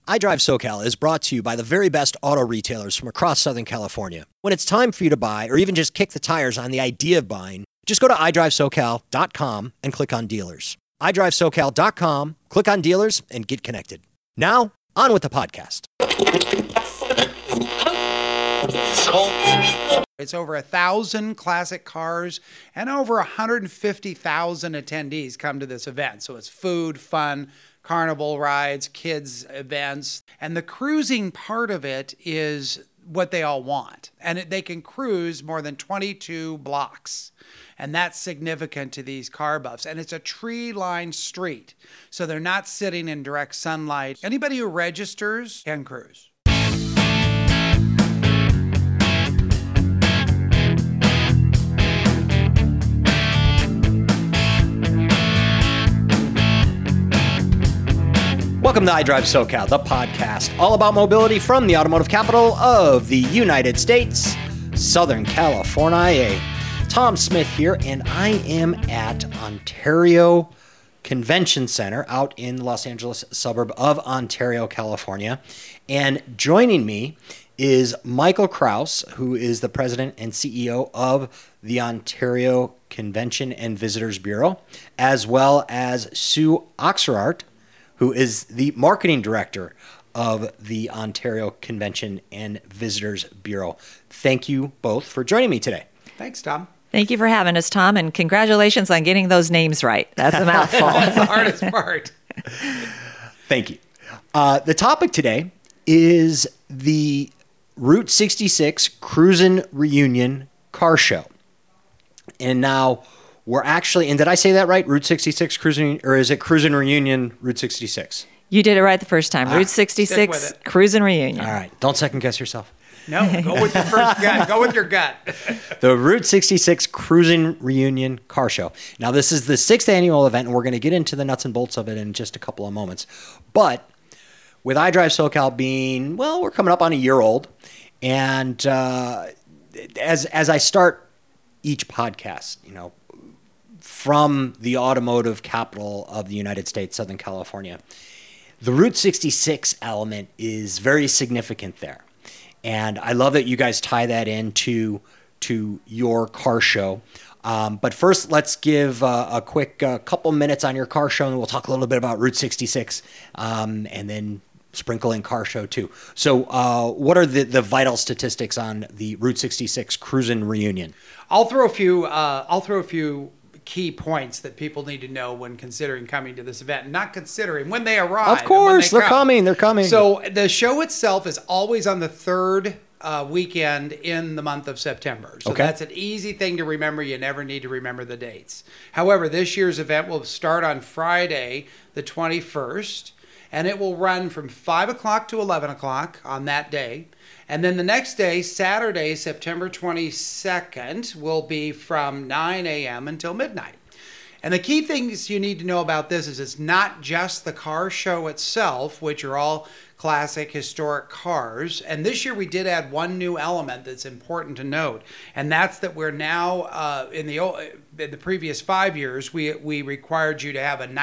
iDrive SoCal is brought to you by the very best auto retailers from across Southern California. When it's time for you to buy or even just kick the tires on the idea of buying, just go to iDriveSoCal.com and click on dealers. iDriveSoCal.com, click on dealers, and get connected. Now, on with the podcast. It's over 1,000 classic cars and over 150,000 attendees come to this event. So it's food, fun, carnival rides, kids events. And the cruising part of it is what they all want. And they can cruise more than 22 blocks. And that's significant to these car buffs. And it's a tree-lined street. So they're not sitting in direct sunlight. Anybody who registers can cruise. Welcome to iDrive SoCal, the podcast all about mobility from the automotive capital of the United States, Southern California. Tom Smith here, and I am at Ontario Convention Center out in the Los Angeles suburb of Ontario, California. And joining me is Michael Kraus, who is the president and CEO of the Ontario Convention and Visitors Bureau, as well as Sue Oxerart, who is the marketing director of the Ontario Convention and Visitors Bureau. Thank you both for joining me today. Thanks, Tom. Thank you for having us, Tom, and congratulations on getting those names right. That's a mouthful. That's the hardest part. Thank you. The topic today is the Route 66 Cruisin' Reunion Car Show. And now we're actually, and did I say that right? Route 66 Cruisin', or is it Cruisin' Reunion Route 66? You did it right the first time. Route 66 Cruisin' Reunion. All right. Don't second guess yourself. No, go with your first gut. Go with your gut. The Route 66 Cruisin' Reunion Car Show. Now, this is the 6th annual event, and we're going to get into the nuts and bolts of it in just a couple of moments. But with iDrive SoCal being, well, we're coming up on a year old, and as I start each podcast, you know, from the automotive capital of the United States, Southern California, the Route 66 element is very significant there. And I love that you guys tie that into your car show. But first, let's give a quick couple minutes on your car show, and we'll talk a little bit about Route 66, and then sprinkle in car show too. So what are the vital statistics on the Route 66 Cruisin' Reunion? I'll throw a few key points that people need to know when considering coming to this event. Not considering when they arrive. Of course, they're coming. So the show itself is always on the third weekend in the month of September. So that's an easy thing to remember. You never need to remember the dates. However, this year's event will start on Friday, the 21st, and it will run from 5 o'clock to 11 o'clock on that day. And then the next day, Saturday, September 22nd, will be from 9 a.m. until midnight. And the key things you need to know about this is it's not just the car show itself, which are all classic historic cars. And this year we did add one new element that's important to note. And that's that we're now, in the previous 5 years, we required you to have a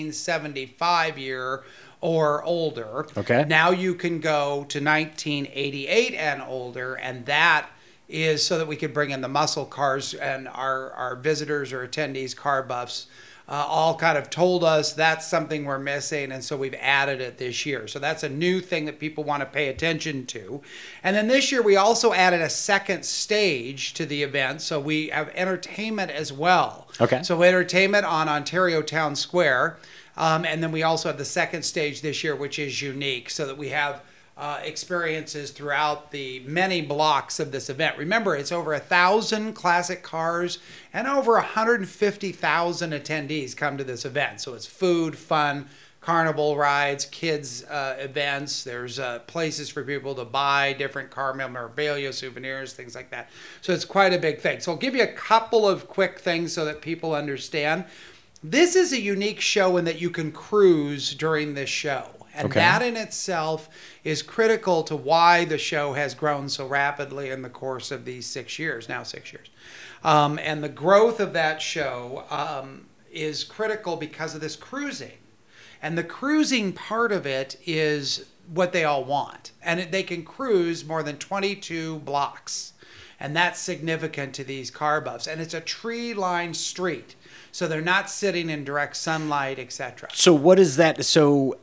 1975 year or older. Okay. Now you can go to 1988 and older, and that is so that we could bring in the muscle cars, and our visitors or attendees, car buffs, all kind of told us that's something we're missing, and so we've added it this year. So that's a new thing that people want to pay attention to. And then this year we also added a second stage to the event, so we have entertainment as well. Okay. So entertainment on Ontario Town Square. And then we also have the second stage this year, which is unique, so that we have experiences throughout the many blocks of this event. Remember, it's over 1,000 classic cars and over 150,000 attendees come to this event. So it's food, fun, carnival rides, kids events. There's places for people to buy different car memorabilia, souvenirs, things like that. So it's quite a big thing. So I'll give you a couple of quick things so that people understand. This is a unique show in that you can cruise during this show. And that in itself is critical to why the show has grown so rapidly in the course of these 6 years, now 6 years. And the growth of that show is critical because of this cruising. And the cruising part of it is what they all want. And they can cruise more than 22 blocks. And that's significant to these car buffs. And it's a tree-lined street. So they're not sitting in direct sunlight, etc. So what is that? So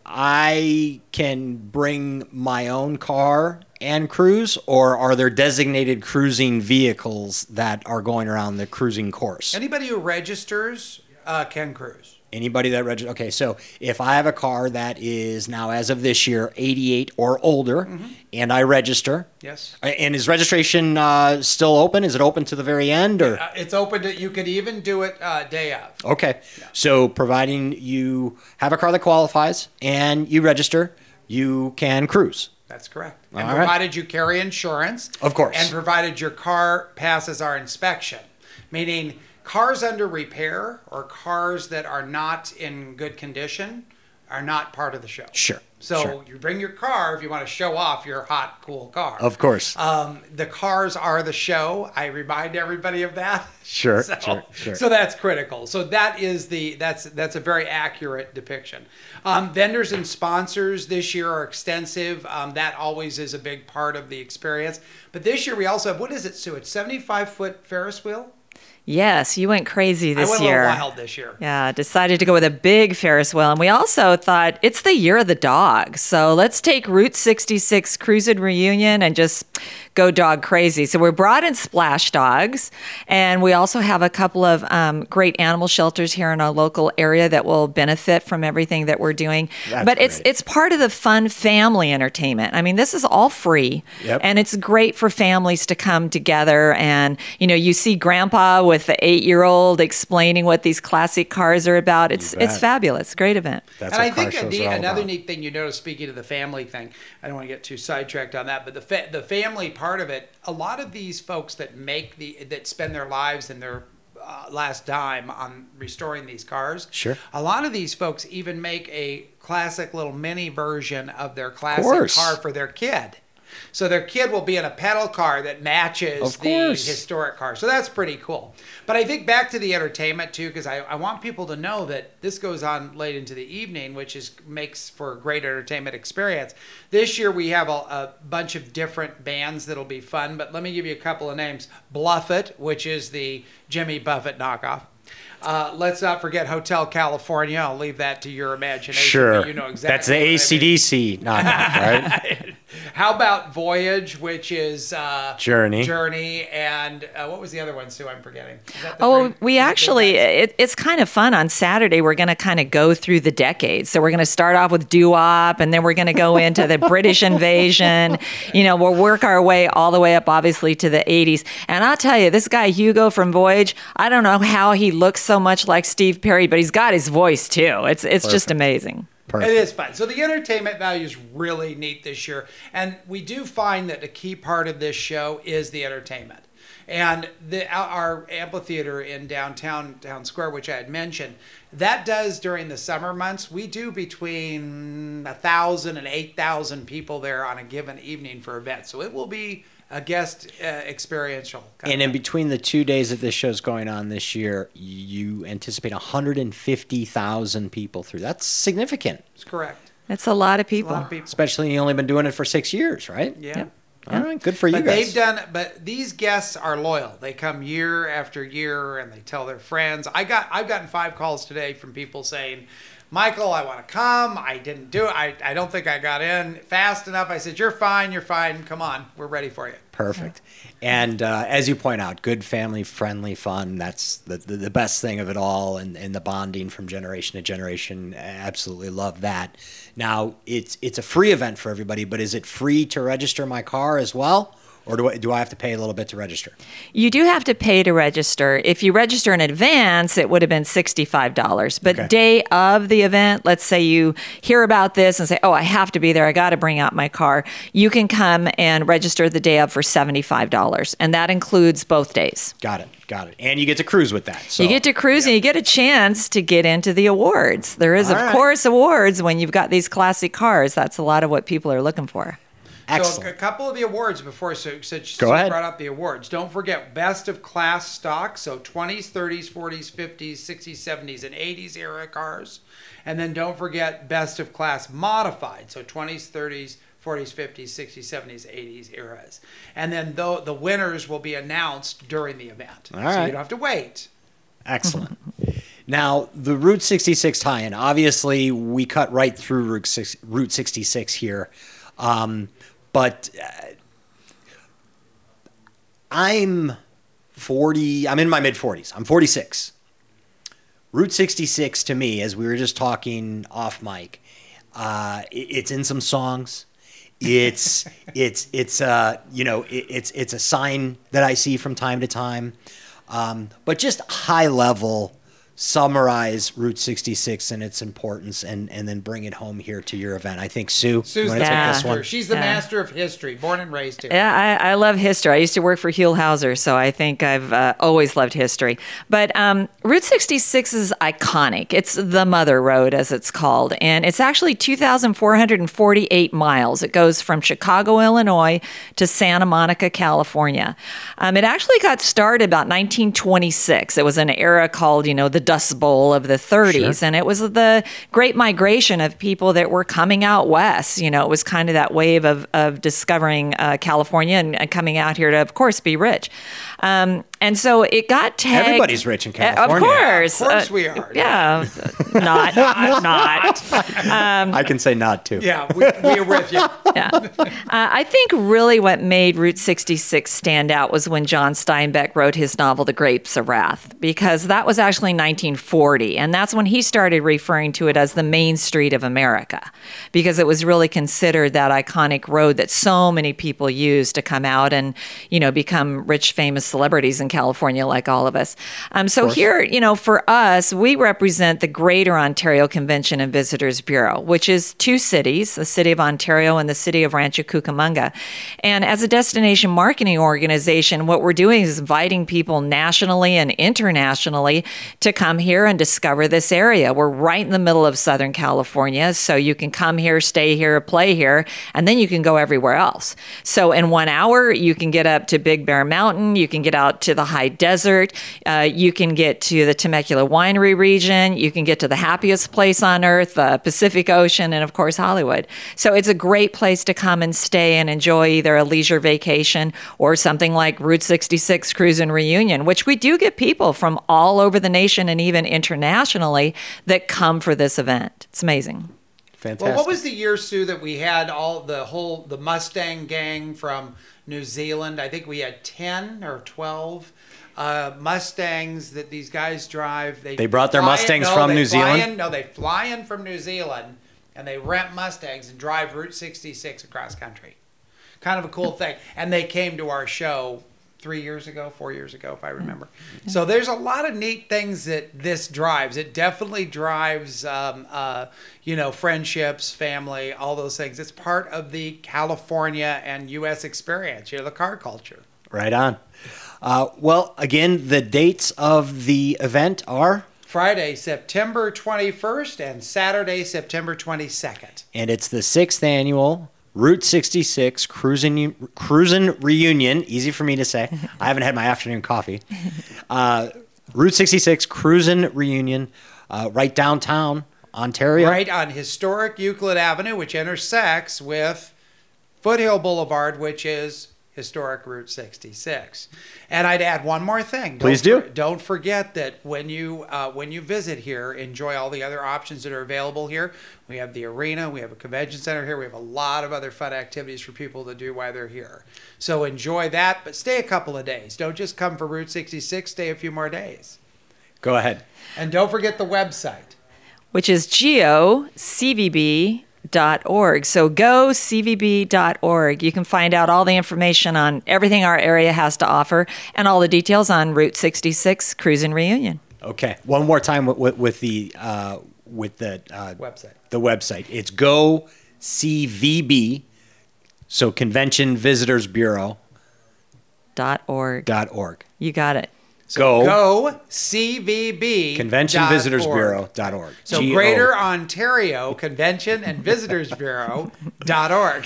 I can bring my own car and cruise, or are there designated cruising vehicles that are going around the cruising course? Anybody who registers can cruise. Anybody that registers. Okay, so if I have a car that is now, as of this year, 88 or older, and I register. Yes. And is registration still open? Is it open to the very end? Or It's open to, you could even do it day of. okay. So providing you have a car that qualifies and you register, you can cruise. That's correct. And All right. provided you carry insurance. Of course. And provided your car passes our inspection. Meaning cars under repair or cars that are not in good condition are not part of the show. Sure. So sure. you bring your car if you want to show off your hot, cool car. Of course. The cars are the show. I remind everybody of that. Sure, So, sure. so that's critical. So that is that's a very accurate depiction. Vendors and sponsors this year are extensive. That always is a big part of the experience. But this year we also have, what is it, Sue? It's 75-foot Ferris wheel. Yes, you went crazy this I went year. a little wild this year. Yeah, decided to go with a big Ferris wheel. And we also thought it's the year of the dog. So let's take Route 66 Cruising Reunion and just go dog crazy. So we brought in Splash Dogs. And we also have a couple of great animal shelters here in our local area that will benefit from everything that we're doing. That's but great. it's part of the fun family entertainment. I mean, this is all free. Yep. And it's great for families to come together. And, you see Grandpa with the 8-year-old explaining what these classic cars are about. It's bet. fabulous. Great event. That's And I what car think shows are all another about. neat thing you notice, speaking of the family thing, I don't want to get too sidetracked on that, but the family part of it, a lot of these folks that that spend their lives and their last dime on restoring these cars. Sure. A lot of these folks even make a classic little mini version of their classic course. car for their kid. So their kid will be in a pedal car that matches Of the course. historic car. So that's pretty cool. But I think back to the entertainment too, because I want people to know that this goes on late into the evening, which makes for a great entertainment experience. This year we have a bunch of different bands that'll be fun, but let me give you a couple of names. Bluff-It, which is the Jimmy Buffett knockoff. Let's not forget Hotel California. I'll leave that to your imagination. Sure. But you know exactly That's the what I mean. AC/DC knockoff, right? How about Voyage, which is Journey. Journey, and what was the other one, Sue? I'm forgetting. Is that the Oh, three- we the actually, big guys? it's kind of fun. On Saturday, we're going to kind of go through the decades. So we're going to start off with doo-wop, and then we're going to go into the British invasion. We'll work our way all the way up, obviously, to the 80s. And I'll tell you, this guy, Hugo from Voyage, I don't know how he looks so much like Steve Perry, but he's got his voice, too. It's just amazing. Perfect. It is fun. So the entertainment value is really neat this year. And we do find that a key part of this show is the entertainment. And our amphitheater in downtown Town Square, which I had mentioned, that does during the summer months. We do between 1,000 and 8,000 people there on a given evening for events. So it will be a guest experiential. And in between the 2 days that this show's going on this year, you anticipate 150,000 people through. That's significant, That's correct. It's a lot of A people. lot of people. especially you've only been doing it for 6 years, right? Yeah. All right, good for you But guys. but these guests are loyal. They come year after year and they tell their friends. I've gotten 5 calls today from people saying, Michael, I want to come. I didn't do it. I don't think I got in fast enough. I said, you're fine. Come on. We're ready for you. Perfect. And as you point out, good family-friendly fun. That's the best thing of it all, and the bonding from generation to generation. Absolutely love that. Now, it's a free event for everybody, but is it free to register my car as well? Or do I have to pay a little bit to register? You do have to pay to register. If you register in advance, it would have been $65. But Okay. day of the event, let's say you hear about this and say, oh, I have to be there. I got to bring out my car. You can come and register the day of for $75. And that includes both days. Got it. And you get to cruise with that. So You get to cruise and you get a chance to get into the awards. There is, All of right. course, awards when you've got these classic cars. That's a lot of what people are looking for. Excellent. So a couple of the awards before, since Go you ahead. brought up the awards, don't forget best of class stock, so 20s, 30s, 40s, 50s, 60s, 70s, and 80s era cars. And then don't forget best of class modified, so 20s, 30s, 40s, 50s, 60s, 70s, 80s eras. And then the winners will be announced during the event. All So right. you don't have to wait. Excellent. Now, the Route 66 tie-in, obviously, we cut right through Route 66 here. But I'm in my mid-40s. I'm 46. Route 66 to me, as we were just talking off mic, it's in some songs. It's a sign that I see from time to time. But just high level, summarize Route 66 and its importance, and then bring it home here to your event. I think Sue, Sue's you want the to take this master. one? She's the master of history, born and raised here. Yeah, I love history. I used to work for Huell Hauser, so I think I've always loved history. But Route 66 is iconic. It's the Mother Road, as it's called, and it's actually 2,448 miles. It goes from Chicago, Illinois, to Santa Monica, California. It actually got started about 1926. It was an era called, the Dust Bowl of the 30s, and it was the great migration of people that were coming out west. It was kind of that wave of discovering California and coming out here to, of course, be rich. And so it got tagged. Everybody's rich in California. Of course. Of course we are. Yeah. Not. I can say not too. Yeah, we are with you. Yeah. I think really what made Route 66 stand out was when John Steinbeck wrote his novel, The Grapes of Wrath, because that was actually 1940. And that's when he started referring to it as the Main Street of America, because it was really considered that iconic road that so many people used to come out and, become rich, famous celebrities in California, like all of us. So here, for us, we represent the Greater Ontario Convention and Visitors Bureau, which is two cities, the city of Ontario and the city of Rancho Cucamonga. And as a destination marketing organization, what we're doing is inviting people nationally and internationally to come here and discover this area. We're right in the middle of Southern California, so you can come here, stay here, play here, and then you can go everywhere else. So in 1 hour, you can get up to Big Bear Mountain, you can get out to the high desert, you can get to the Temecula Winery region, you can get to the happiest place on earth, the Pacific Ocean, and of course Hollywood. So it's a great place to come and stay and enjoy either a leisure vacation or something like Route 66 Cruise and Reunion, which we do get people from all over the nation and even internationally that come for this event. It's amazing. Fantastic. Well, what was the year, Sue, that we had the Mustang gang from New Zealand? I think we had 10 or 12 Mustangs that these guys drive. They brought their Mustangs from New Zealand? They fly in from New Zealand, and they rent Mustangs and drive Route 66 across country. Kind of a cool thing. And they came to our show 4 years ago, if I remember. So there's a lot of neat things that this drives. It definitely drives, friendships, family, all those things. It's part of the California and U.S. experience, the car culture. Right on. Well, again, the dates of the event are? Friday, September 21st and Saturday, September 22nd. And it's the 6th annual Route 66 Cruisin' Reunion. Easy for me to say. I haven't had my afternoon coffee. Route 66 Cruisin' Reunion, right downtown Ontario. Right on historic Euclid Avenue, which intersects with Foothill Boulevard, which is historic Route 66. And I'd add one more thing. Please do. Don't forget that when you visit here, enjoy all the other options that are available here. We have the arena, we have a convention center here, we have a lot of other fun activities for people to do while they're here. So enjoy that, but stay a couple of days. Don't just come for Route 66, stay a few more days. Go ahead. And don't forget the website, which is geocvb.org. So go cvb.org. You can find out all the information on everything our area has to offer and all the details on Route 66 Cruise and Reunion. Okay. One more time with the website. The website. It's go CVB, so Convention Visitors Bureau. .org. .org. You got it. Go CVB. ConventionVisitorsBureau.org. So Greater Ontario Convention and Visitors Bureau.org.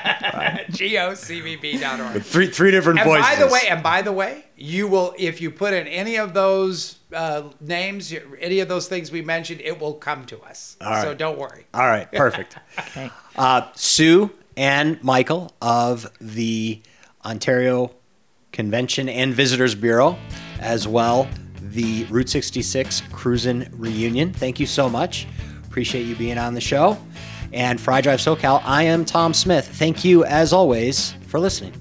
GOCVB.org. Three different voices. By the way, you will, if you put in any of those names, any of those things we mentioned, it will come to us. All right. So don't worry. All right, perfect. Okay. Sue and Michael of the Ontario Convention and Visitors Bureau, as well the Route 66 Cruisin' Reunion. Thank you so much. Appreciate you being on the show. And for iDrive SoCal, I am Tom Smith. Thank you, as always, for listening.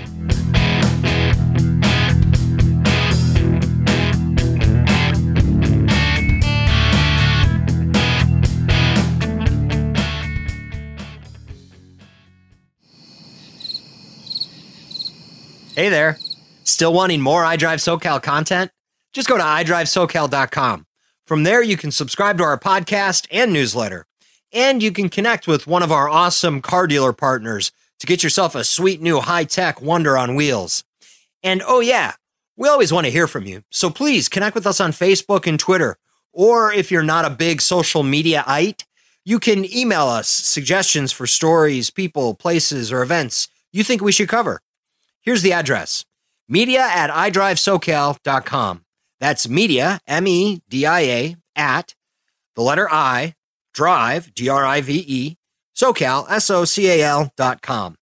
Hey there. Still wanting more iDrive SoCal content? Just go to iDriveSoCal.com. From there, you can subscribe to our podcast and newsletter. And you can connect with one of our awesome car dealer partners to get yourself a sweet new high-tech wonder on wheels. And oh yeah, we always want to hear from you. So please connect with us on Facebook and Twitter. Or if you're not a big social media-ite, you can email us suggestions for stories, people, places, or events you think we should cover. Here's the address: media@idrivesocal.com. That's media, MEDIA, at the letter I, drive, DRIVE, SoCal, SOCAL.com.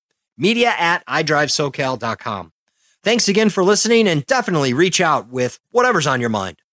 Media@idrivesocal.com. Thanks again for listening, and definitely reach out with whatever's on your mind.